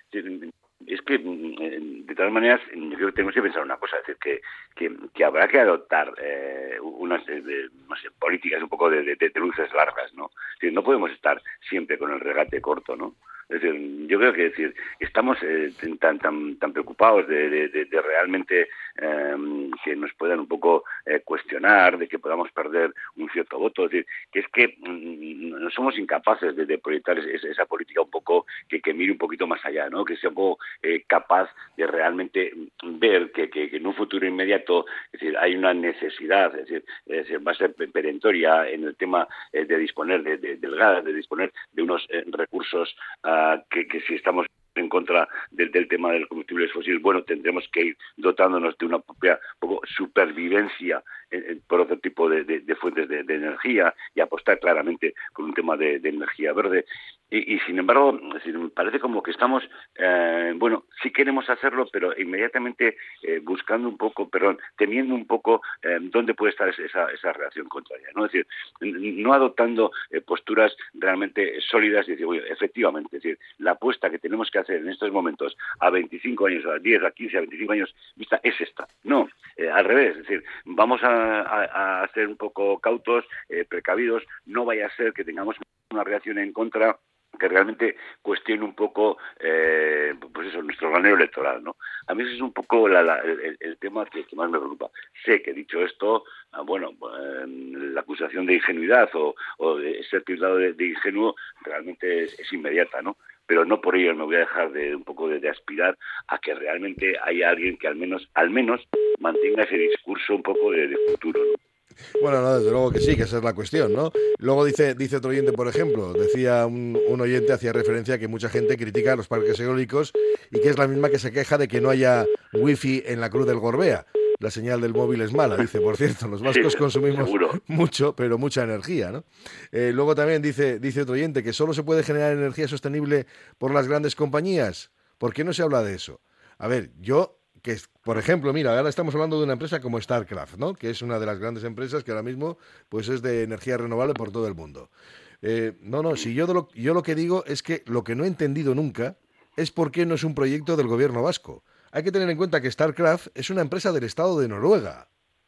Es que, de todas maneras, yo creo que tenemos que pensar una cosa, es decir, que, que, que habrá que adoptar eh, unas de, no sé, políticas un poco de, de, de luces largas, ¿no? Es decir, no podemos estar siempre con el regate corto, ¿no? Es decir, yo creo que decir, estamos eh, tan tan tan preocupados de, de, de, de realmente eh, que nos puedan un poco eh, cuestionar, de que podamos perder un cierto voto. Es decir, que es que mm, no somos incapaces de, de proyectar esa, esa política un poco que, que mire un poquito más allá, ¿no? Que sea un poco eh, capaz de realmente ver que, que, que en un futuro inmediato, es decir, hay una necesidad, es decir, es decir va a ser perentoria en el tema eh, de disponer de, de, del gas, de disponer de unos eh, recursos uh, Que, que si estamos en contra del, del tema de los combustibles fósiles, bueno, tendremos que ir dotándonos de una propia poco, supervivencia en, en, por otro tipo de, de, de fuentes de, de energía y apostar claramente por un tema de, de energía verde. Y, y sin embargo, es me parece como que estamos, eh, bueno, sí queremos hacerlo, pero inmediatamente eh, buscando un poco, perdón, teniendo un poco eh, dónde puede estar esa, esa reacción contraria, ¿no? Es decir, no adoptando eh, posturas realmente sólidas y decir, oye, efectivamente, es decir, la apuesta que tenemos que hacer en estos momentos a veinticinco años, a diez, a quince, a veinticinco años vista es esta. No, eh, al revés, es decir, vamos a, a, a ser un poco cautos, eh, precavidos, no vaya a ser que tengamos una reacción en contra que realmente cuestione un poco eh, pues eso, nuestro granero electoral, ¿no? A mí ese es un poco la, la, el, el tema que, que más me preocupa. Sé que dicho esto, ah, bueno, eh, la acusación de ingenuidad o, o de ser tildado de, de ingenuo realmente es, es inmediata, ¿no? Pero no por ello me voy a dejar de un poco de, de aspirar a que realmente haya alguien que al menos al menos mantenga ese discurso un poco de, de futuro, ¿no? Bueno, no, desde luego que sí, que esa es la cuestión, ¿no? Luego dice dice otro oyente, por ejemplo, decía un, un oyente, hacía referencia a que mucha gente critica los parques eólicos y que es la misma que se queja de que no haya wifi en la Cruz del Gorbea. La señal del móvil es mala, dice, por cierto, los vascos consumimos mucho, pero mucha energía, ¿no? Eh, luego también dice, dice otro oyente que solo se puede generar energía sostenible por las grandes compañías. ¿Por qué no se habla de eso? A ver, yo... que por ejemplo, mira, ahora estamos hablando de una empresa como Starcraft, ¿no? Que es una de las grandes empresas que ahora mismo pues es de energía renovable por todo el mundo. Eh, no, no, si yo lo, yo lo que digo es que lo que no he entendido nunca es por qué no es un proyecto del gobierno vasco. Hay que tener en cuenta que Starcraft es una empresa del Estado de Noruega.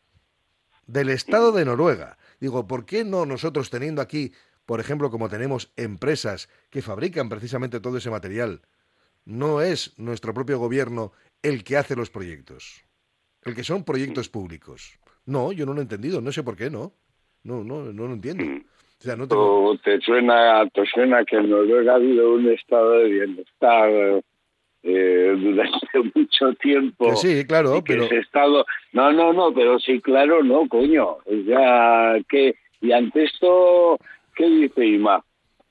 Del Estado de Noruega. Digo, ¿por qué no nosotros teniendo aquí, por ejemplo, como tenemos empresas que fabrican precisamente todo ese material, no es nuestro propio gobierno el que hace los proyectos, el que son proyectos públicos? No, yo no lo he entendido, no sé por qué, no, no, no, no lo entiendo. O sea, no tengo... te suena, te suena que en Noruega ha habido un estado de bienestar eh, durante mucho tiempo. Que sí, claro, que pero ese estado, no, no, no, pero sí, claro, no, coño, ya que y ante esto, ¿qué dice Ima?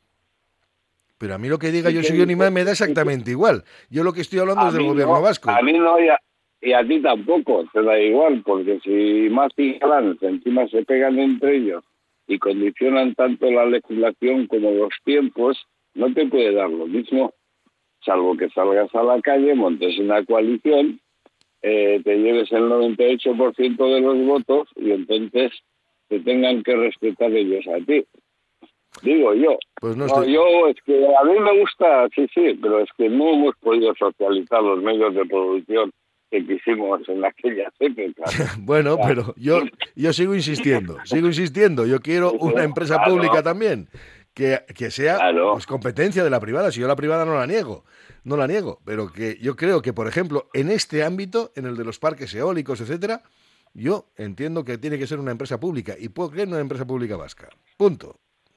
Pero a mí lo que diga yo soy un imán me da exactamente igual. Yo lo que estoy hablando a es del gobierno no, vasco. A mí no, y a, y a ti tampoco, te da igual, porque si más y Galán encima se pegan entre ellos y condicionan tanto la legislación como los tiempos, no te puede dar lo mismo, salvo que salgas a la calle, montes una coalición, eh, te lleves el noventa y ocho por ciento de los votos y entonces te tengan que respetar ellos a ti. Digo yo. Pues no, no estoy... yo es que a mí me gusta, sí, sí, pero es que no hemos podido socializar los medios de producción que quisimos en aquellas épocas. Bueno, pero yo, yo sigo insistiendo, sigo insistiendo. Yo quiero una empresa Claro. pública también, que, que sea Claro. pues, competencia de la privada. Si yo la privada no la niego, no la niego, pero que yo creo que, por ejemplo, en este ámbito, en el de los parques eólicos, etcétera, yo entiendo que tiene que ser una empresa pública y puedo creer en una empresa pública vasca. Punto.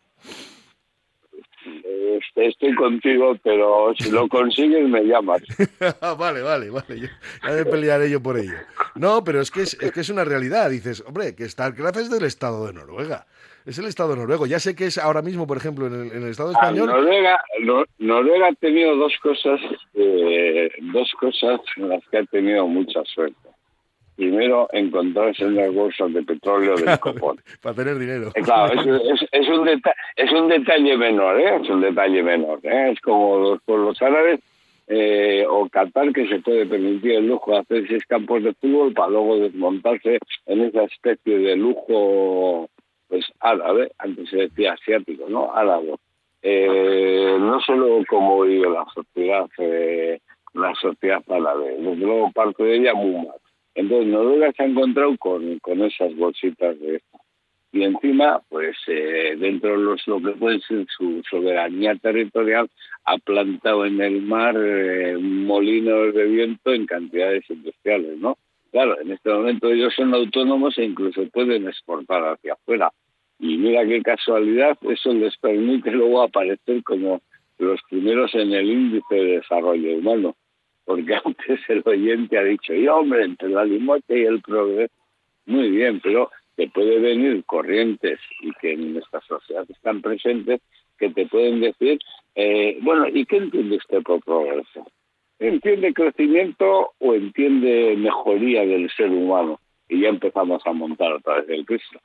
Este, Estoy contigo, pero si lo consigues me llamas. vale, vale, vale. Yo, ya me pelearé yo por ello. No, pero es que es, es que es una realidad. Dices, hombre, que StarCraft es del Estado de Noruega. Es el Estado noruego. Ya sé que es ahora mismo, por ejemplo, en el, en el Estado Ah, español. Noruega, no- Noruega ha tenido dos cosas, eh, dos cosas en las que ha tenido mucha suerte. Primero, encontrarse en las bolsas de petróleo del copón. Para tener dinero. Eh, Claro, es, es, es un deta- es un detalle menor, ¿eh? Es un detalle menor, ¿eh? Es como los pueblos árabes eh, o Qatar, que se puede permitir el lujo de hacer seis campos de fútbol para luego desmontarse en esa especie de lujo, pues árabe, antes se decía asiático, ¿no? Árabe. Eh, no solo cómo vive la sociedad, eh, la sociedad árabe, desde luego parte de ella muy mal. Entonces Noruega se ha encontrado con, con esas bolsitas de esto. Y encima, pues eh, dentro de los, lo que puede ser su soberanía territorial, ha plantado en el mar eh, molinos de viento en cantidades industriales, ¿no? Claro, en este momento ellos son autónomos e incluso pueden exportar hacia afuera. Y mira qué casualidad, eso les permite luego aparecer como los primeros en el índice de desarrollo humano. Porque antes el oyente ha dicho, y hombre, entre la limote y el progreso, muy bien, pero te puede venir corrientes y que en nuestra sociedad están presentes, que te pueden decir, eh, bueno, ¿y qué entiende usted por progreso? ¿Entiende crecimiento o entiende mejoría del ser humano? Y ya empezamos a montar otra vez el Cristo.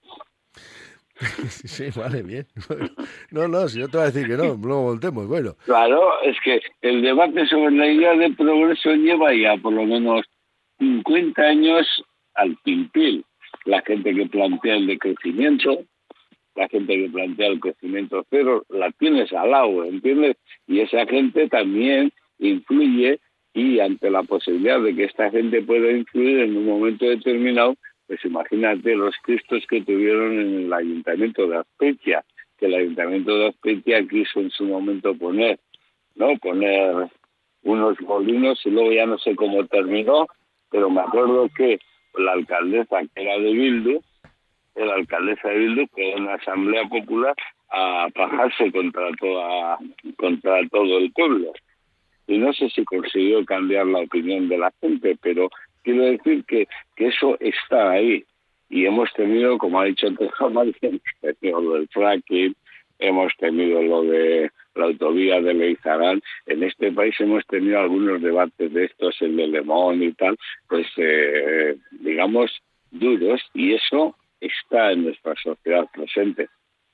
Sí, vale, bien. No, no, si yo te voy a decir que no, luego voltemos. Bueno, Claro, es que el debate sobre la idea de progreso lleva ya por lo menos cincuenta años al pil-pil. La gente que plantea el decrecimiento, la gente que plantea el crecimiento cero, la tienes al lado, ¿entiendes? Y esa gente también influye, y ante la posibilidad de que esta gente pueda influir en un momento determinado, pues imagínate los cristos que tuvieron en el ayuntamiento de Azpeitia, que el ayuntamiento de Azpeitia quiso en su momento poner, ¿no? Poner unos molinos y luego ya no sé cómo terminó, pero me acuerdo que la alcaldesa, que era de Bildu, la alcaldesa de Bildu, que en la Asamblea Popular a fajarse contra toda, contra todo el pueblo. Y no sé si consiguió cambiar la opinión de la gente, pero quiero decir que, que eso está ahí. Y hemos tenido, como ha dicho antes Jamal, hemos tenido lo del fracking, hemos tenido lo de la autovía de Leizarán. En este país hemos tenido algunos debates de estos, el de Lemón y tal, pues eh, digamos duros, y eso está en nuestra sociedad presente.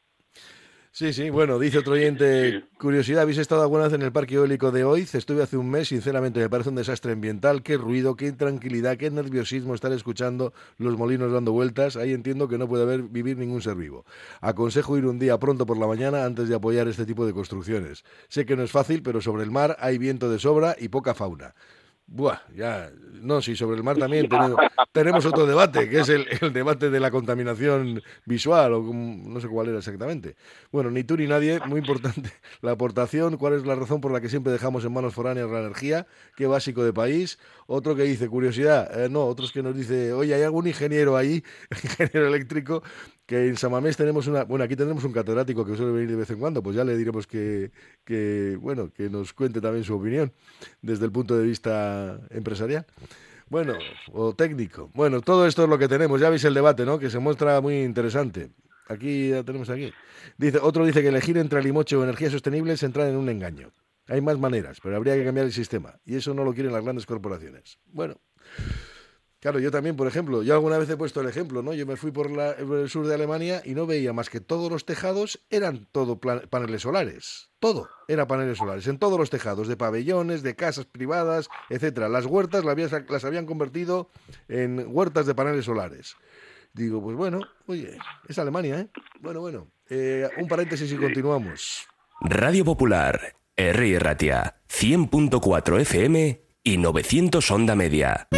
sí, sí, bueno, dice otro oyente, curiosidad, ¿habéis estado alguna vez en el parque eólico de Oiz? Estuve hace un mes, sinceramente me parece un desastre ambiental, qué ruido, qué intranquilidad, qué nerviosismo estar escuchando los molinos dando vueltas, ahí entiendo que no puede haber vivir ningún ser vivo. Aconsejo ir un día pronto por la mañana antes de apoyar este tipo de construcciones. Sé que no es fácil, pero sobre el mar hay viento de sobra y poca fauna. Buah, ya, no, sí, sobre el mar también tenemos, tenemos otro debate, que es el, el debate de la contaminación visual, o como- no sé cuál era exactamente. Bueno, ni tú ni nadie, muy importante, la aportación, cuál es la razón por la que siempre dejamos en manos foráneas la energía, qué básico de país. Otro que dice, curiosidad, eh, no, otros que nos dice, oye, ¿hay algún ingeniero ahí, ingeniero eléctrico? Que en Samamés tenemos una, bueno, aquí tenemos un catedrático que suele venir de vez en cuando, pues ya le diremos que, que, bueno, que nos cuente también su opinión desde el punto de vista empresarial. Bueno, o técnico. Bueno, todo esto es lo que tenemos. Ya veis el debate, ¿no? Que se muestra muy interesante. Aquí ya tenemos aquí. Dice, otro dice que elegir entre Limoche o energías sostenibles es entrar en un engaño. Hay más maneras, pero habría que cambiar el sistema. Y eso no lo quieren las grandes corporaciones. Bueno. Claro, yo también, por ejemplo, yo alguna vez he puesto el ejemplo, ¿no? Yo me fui por, la, por el sur de Alemania y no veía más que todos los tejados eran todo plan, paneles solares. Todo era paneles solares, en todos los tejados, de pabellones, de casas privadas, etcétera. Las huertas las, había, las habían convertido en huertas de paneles solares. Digo, pues bueno, oye, es Alemania, ¿eh? Bueno, bueno, eh, un paréntesis y continuamos. Radio Popular, Herri Ratia, cien punto cuatro F M y novecientos onda media.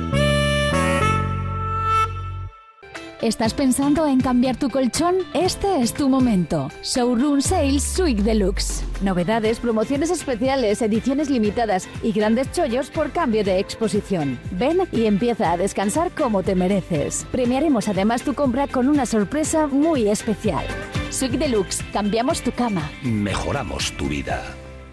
¿Estás pensando en cambiar tu colchón? Este es tu momento. Showroom Sales Suite Deluxe. Novedades, promociones especiales, ediciones limitadas y grandes chollos por cambio de exposición. Ven y empieza a descansar como te mereces. Premiaremos además tu compra con una sorpresa muy especial. Suite Deluxe. Cambiamos tu cama. Mejoramos tu vida.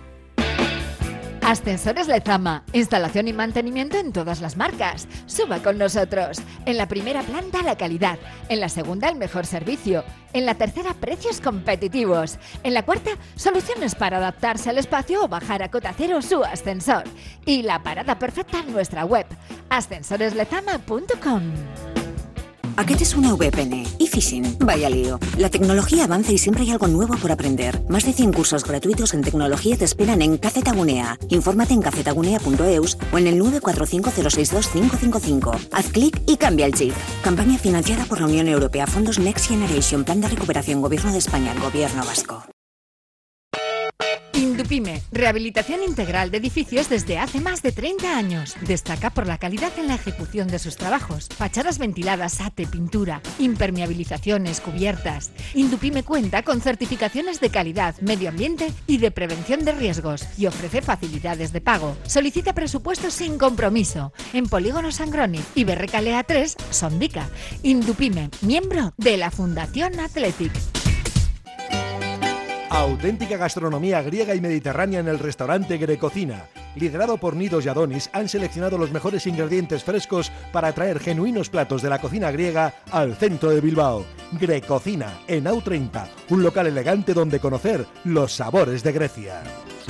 Ascensores Lezama, instalación y mantenimiento en todas las marcas. Suba con nosotros. En la primera planta la calidad, en la segunda el mejor servicio, en la tercera precios competitivos, en la cuarta soluciones para adaptarse al espacio o bajar a cota cero su ascensor. Y la parada perfecta en nuestra web, ascensores lezama punto com. Aquest és una V P N. Y phishing. Vaya lío. La tecnología avanza y siempre hay algo nuevo por aprender. Más de cien cursos gratuitos en tecnología te esperan en Cacetagunea. Infórmate en cacetagunea punto eus o en el nueve cuatro cinco cero seis dos cinco cinco cinco. Haz clic y cambia el chip. Campaña financiada por la Unión Europea, Fondos Next Generation, Plan de Recuperación, Gobierno de España, Gobierno Vasco. Indupime, rehabilitación integral de edificios desde hace más de treinta años. Destaca por la calidad en la ejecución de sus trabajos. Fachadas ventiladas, ate, pintura, impermeabilizaciones, cubiertas. Indupime cuenta con certificaciones de calidad, medio ambiente y de prevención de riesgos y ofrece facilidades de pago. Solicita presupuestos sin compromiso en Polígono Sangroni y Berrecalea tres, Sondica. Indupime, miembro de la Fundación Athletic. Auténtica gastronomía griega y mediterránea en el restaurante Grecocina. Liderado por Nidos y Adonis, han seleccionado los mejores ingredientes frescos para traer genuinos platos de la cocina griega al centro de Bilbao. Grecocina, en A U treinta, un local elegante donde conocer los sabores de Grecia.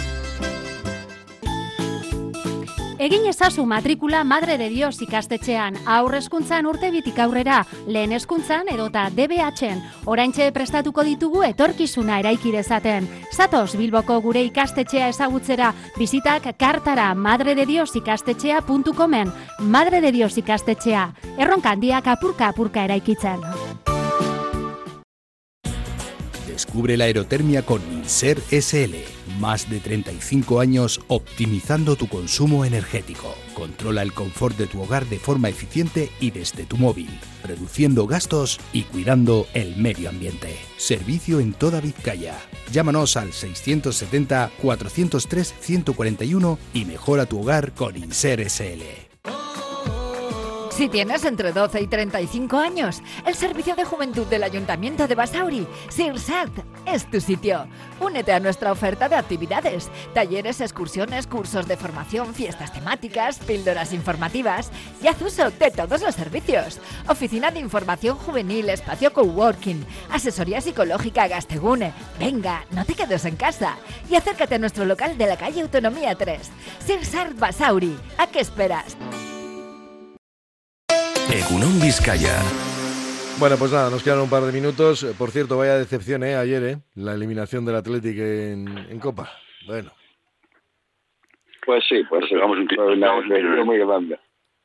Egin ezazu matrikula Madre de Dios ikastetxean, aurrezkuntzan urtebitik aurrera, lehen hezkuntzan edota D B H-en, oraintxe prestatuko ditugu etorkizuna eraiki dezaten. Zatoz Bilboko gure ikastetxea ezagutzera, bizitak kartara madre de dios ikastetxea puntu comen, Madre de Dios ikastetxea, erronka handiak apurka apurka eraikitzen. Descubre la aerotermia con Inser S L. Más de treinta y cinco años optimizando tu consumo energético. Controla el confort de tu hogar de forma eficiente y desde tu móvil, reduciendo gastos y cuidando el medio ambiente. Servicio en toda Vizcaya. Llámanos al seiscientos setenta, cuatrocientos tres, ciento cuarenta y uno y mejora tu hogar con Inser S L. Si tienes entre doce y treinta y cinco años, el Servicio de Juventud del Ayuntamiento de Basauri, SIRSAT, es tu sitio. Únete a nuestra oferta de actividades, talleres, excursiones, cursos de formación, fiestas temáticas, píldoras informativas y haz uso de todos los servicios. Oficina de Información Juvenil, espacio coworking, asesoría psicológica, Gastegune. Venga, no te quedes en casa y acércate a nuestro local de la calle Autonomía tres. SIRSAT Basauri, ¿a qué esperas? Egunon Vizcaya. Bueno, pues nada, nos quedan un par de minutos. Por cierto, vaya decepción, ¿eh? Ayer, ¿eh? La eliminación del Athletic en, en Copa. Bueno. Pues sí, pues sí. Vamos un fue una decepción muy grande.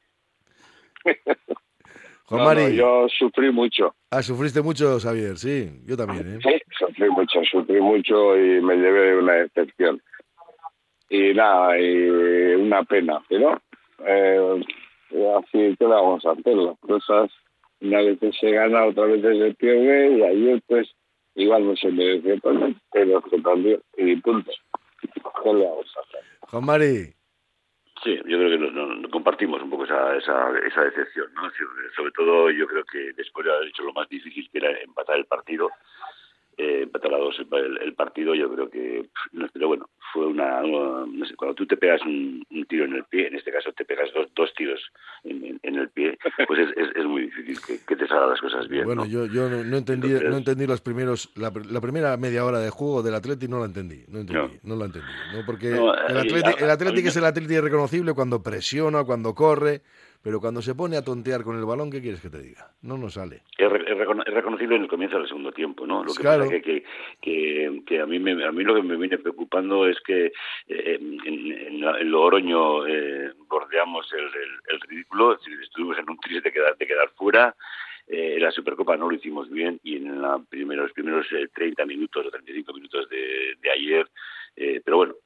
Juan no, Mari. No, yo sufrí mucho. Ah, sufriste mucho, Xavier, sí. Yo también, ¿eh? Sí, sufrí mucho, sufrí mucho y me llevé una decepción. Y nada, y una pena, ¿no? Eh, así que vamos a hacer las cosas, una vez se gana, otra vez se pierde y ayer pues igual no se mereció también, pero se también y punto. ¿Qué le vamos a hacer? Juan Mari. Sí, yo creo que no, no, no compartimos un poco esa, esa, esa decepción, ¿no? Sobre todo yo creo que después de haber hecho lo más difícil que era empatar el partido, eh, empatar a dos el, el partido, yo creo que, no, pero bueno, fue una, una, no sé, cuando tú te pegas un, un tiro en el pie, en este caso te pegas dos, dos tiros en, en, en el pie, pues es, es, es muy difícil que, que te salgan las cosas bien. Bueno, ¿no? yo, yo no, no entendí, Entonces, no entendí los primeros, la, la primera media hora de juego del Atleti no la entendí, no entendí, no, no la entendí, ¿no? Porque no, el Atleti, el Atleti es el Atleti reconocible cuando presiona, cuando corre. Pero cuando se pone a tontear con el balón, ¿qué quieres que te diga? No nos sale. Es, re, es, recono, es reconocible en el comienzo del segundo tiempo, ¿no? Lo que claro. pasa es que, que, que, que a, mí me, a mí lo que me viene preocupando es que eh, en, en, la, en lo Oroño eh, bordeamos el, el, el ridículo, es decir, estuvimos en un triste de quedar, de quedar fuera. Eh, la Supercopa no lo hicimos bien y en la primero, los primeros eh, treinta minutos o treinta y cinco minutos de, de ayer, eh, pero bueno,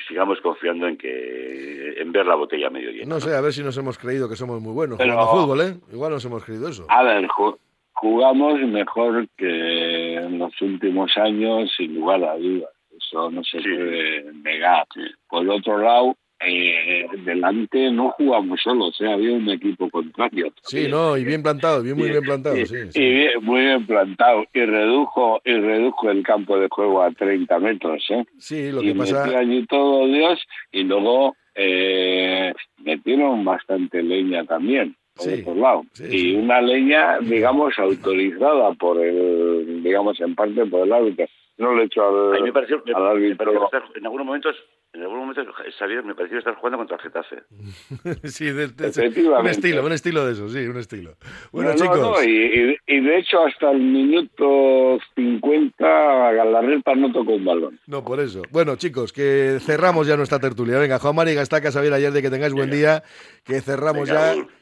sigamos confiando en que en ver la botella medio llena. No sé, a ver si nos hemos creído que somos muy buenos Pero- jugando fútbol, ¿eh? Igual nos hemos creído eso. A ver, ju- jugamos mejor que en los últimos años, sin lugar a dudas. Eso no se puede negar. Por otro lado, eh, delante no jugamos solos, ¿eh? Había un equipo contrario. Sí, no, y bien plantado, bien muy bien plantado, y, sí. y bien- muy bien plantado. Y redujo y redujo el campo de juego a treinta metros, ¿eh? Sí, lo y que pasa... metió allí todo Dios y luego eh, metieron bastante leña también, por Sí, otro lado. sí, y sí. una leña, digamos, autorizada por el, digamos, en parte por el árbitro. No le he hecho al, A mí me pareció, me, al me árbitro. pareció estar- en algunos momentos, en algunos momentos, Xavier, me pareció estar jugando contra el Getafe. sí, de, de- un Efectivamente. estilo, un estilo de eso, sí, un estilo. Bueno, No, no, chicos... no, y, y- y de hecho hasta el minuto cincuenta Galarreta no tocó un balón. No, por eso. Bueno, chicos, que cerramos ya nuestra tertulia. Venga, Juan Mari Gastaca, Xavier Ayerdi, que tengáis buen día, que cerramos Venga, ya, Raúl.